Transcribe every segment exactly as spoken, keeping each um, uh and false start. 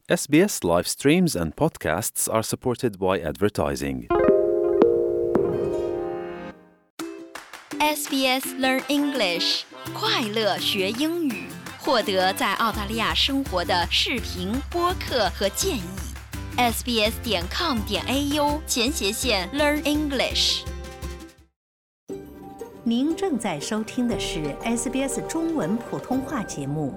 S B S live streams and podcasts are supported by advertising. S B S Learn English 快乐学英语，获得在澳大利亚生活的视频、播客和建议。sbs 点 com 点 au 前斜线 Learn English。 您正在收听的是 S B S 中文普通话节目。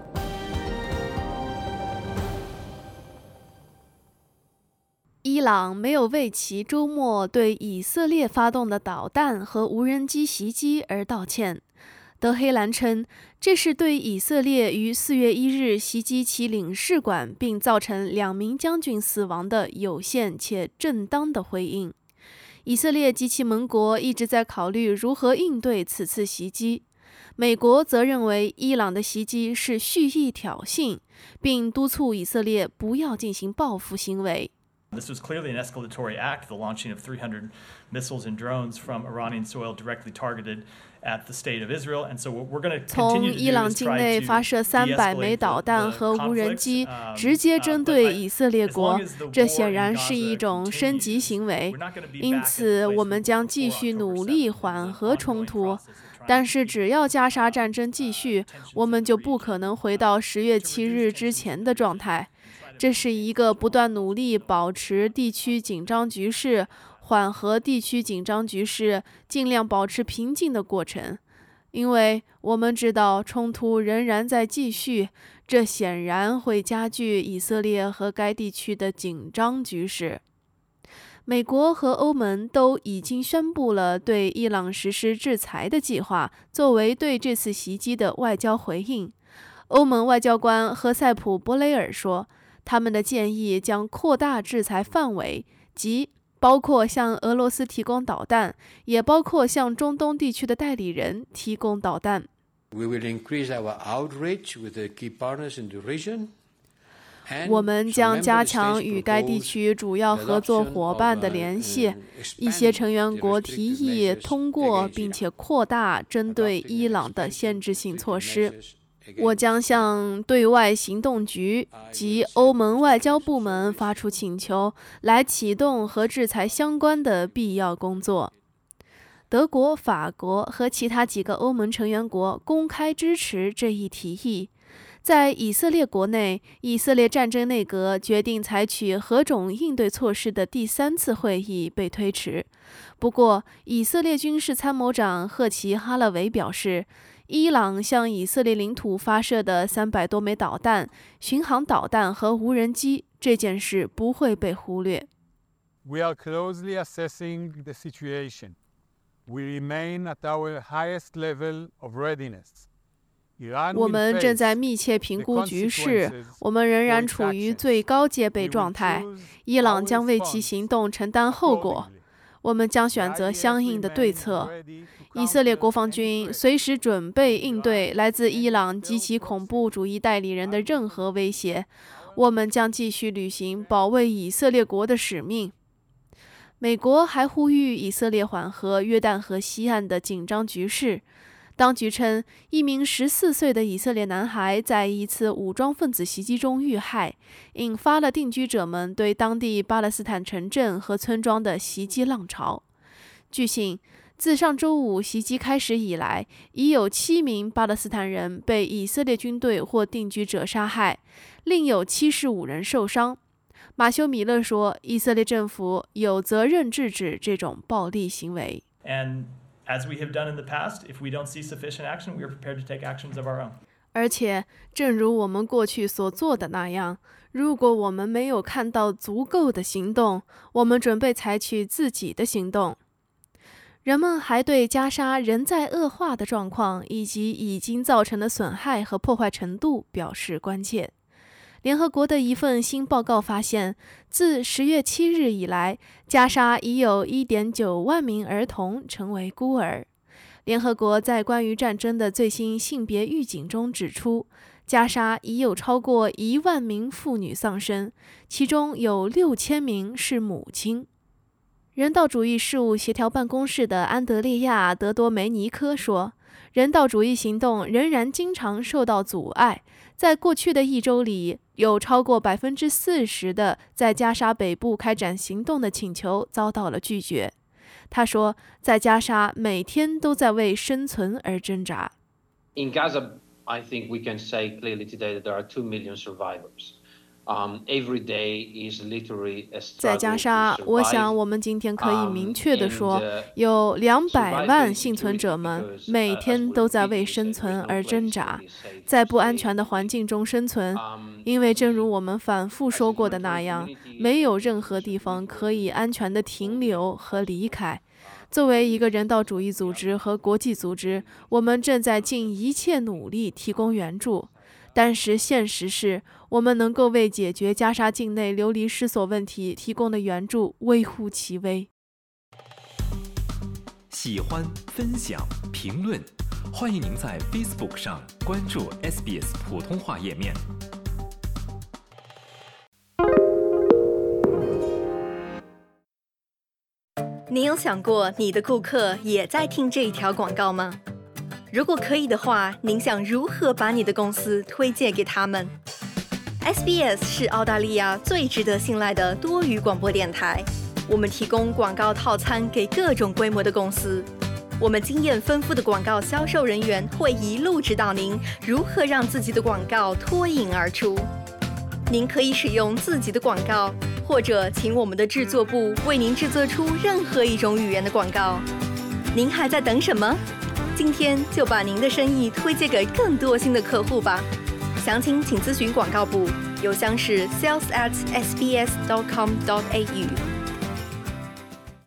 伊朗没有为其周末对以色列发动的导弹和无人机袭击而道歉。德黑兰称，这是对以色列于四月一日袭击其领事馆并造成两名将军死亡的有限且正当的回应。以色列及其盟国一直在考虑如何应对此次袭击。美国则认为伊朗的袭击是蓄意挑衅，并督促以色列不要进行报复行为。 This was clearly an escalatory act, the launching of three hundred missiles and drones from Iranian soil directly targeted at the state of Israel. And so what we're going to 从 continue to 伊 do 朗 is 境 try 内 to 发射三百枚 de-escalate 导 the, 弹 the 和无人 conflict, 机， um, 直接 uh, 针 but 对 I, 以色列 as 国 long as the， 这 war 显 in 然是一 Gaza 种升级 continues, 行为。 we're not going to be 因 back at 此， the 我 place 们 we 将 were 继 before 续 October 努力 seventh. 缓 It's 和 an 冲 ongoing 突。 process of trying 但 to 是， keep 只要加沙战争继 uh, 续， tensions 我 in 们 the 就不 region, 可能回到十月七日之前的状态。这是一个不断努力保持地区紧张局势、缓和地区紧张局势、尽量保持平静的过程。因为我们知道冲突仍然在继续，这显然会加剧以色列和该地区的紧张局势。美国和欧盟都已经宣布了对伊朗实施制裁的计划，作为对这次袭击的外交回应。欧盟外交官赫塞普·博雷尔说，他们的建议将扩大制裁范围，即包括向俄罗斯提供导弹，也包括向中东地区的代理人提供导弹。 We will increase our outreach with the key partners in the region. 我们将加强与该地区主要合作伙伴的联系。一些成员国提议通过并且扩大针对伊朗的限制性措施。我将向对外行动局及欧盟外交部门发出请求，来启动和制裁相关的必要工作。德国、法国和其他几个欧盟成员国公开支持这一提议。在以色列国内，以色列战争内阁决定采取何种应对措施的第三次会议被推迟。不过，以色列军事参谋长赫奇·哈勒维表示，伊朗向以色列领土发射的三百多枚导弹、巡航导弹和无人机，这件事不会被忽略。 We are closely assessing the situation. We remain at our highest level of readiness. 我们正在密切评估局势，我们仍然处于最高戒备状态。伊朗将为其行动承担后果。我们将选择相应的对策。以色列国防军随时准备应对来自伊朗及其恐怖主义代理人的任何威胁。我们将继续履行保卫以色列国的使命。美国还呼吁以色列缓和约旦河西岸的紧张局势。当局称，一名十四岁的以色列男孩在一次武装分子袭击中遇害，引发了定居者们对当地巴勒斯坦城镇和村庄的袭击浪潮。据悉，自上周五袭击开始以来，已有七名巴勒斯坦人被以色列军队或定居者杀害，另有七十五人受伤。马修·米勒说，以色列政府有责任制止这种暴力行为。 And as we have done in the past, if we don't see sufficient action, we are prepared to take actions of our own. 而且，正如我们过去所做的那样，如果我们没有看到足够的行动，我们准备采取自己的行动。人们还对加沙仍在恶化的状况以及已经造成的损害和破坏程度表示关切。联合国的一份新报告发现，自十月七日以来，加沙已有 一点九万名儿童成为孤儿。联合国在关于战争的最新性别预警中指出，加沙已有超过一万名妇女丧生，其中有六千名是母亲。人道主义事务协调办公室的安德烈亚·德多梅尼科说，人道主义行动仍然经常受到阻碍， 在过去的一周里，有超过百分之四十的在加沙北部开展行动的请求遭到了拒绝。他说，在加沙每天都在为生存而挣扎。 In Gaza, I think we can say clearly today that there are two million survivors. Um, every day is literally a struggle 在加沙，我想我们今天可以明确地说，有两百万幸存者们每天都在为生存而挣扎，在不安全的环境中生存。因为正如我们反复说过的那样，没有任何地方可以安全地停留和离开。作为一个人道主义组织和国际组织，我们正在尽一切努力提供援助。但是现实是，我们能够为解决加沙境内流离失所问题提供的援助微乎其微。 喜欢、分享、评论，欢迎您在 Facebook 上关注 S B S 普通话页面。 你有想过你的顾客也在听这一条广告吗？如果可以的话，您想如何把你的公司推荐给他们？ S B S 是澳大利亚最值得信赖的多语广播电台，我们提供广告套餐给各种规模的公司。我们经验丰富的广告销售人员会一路指导您如何让自己的广告脱颖而出。您可以使用自己的广告，或者请我们的制作部为您制作出任何一种语言的广告。您还在等什么？今天就把您的生意推荐给更多新的客户吧。详情请咨询广告部，邮箱是 sales at s b s dot com dot a u。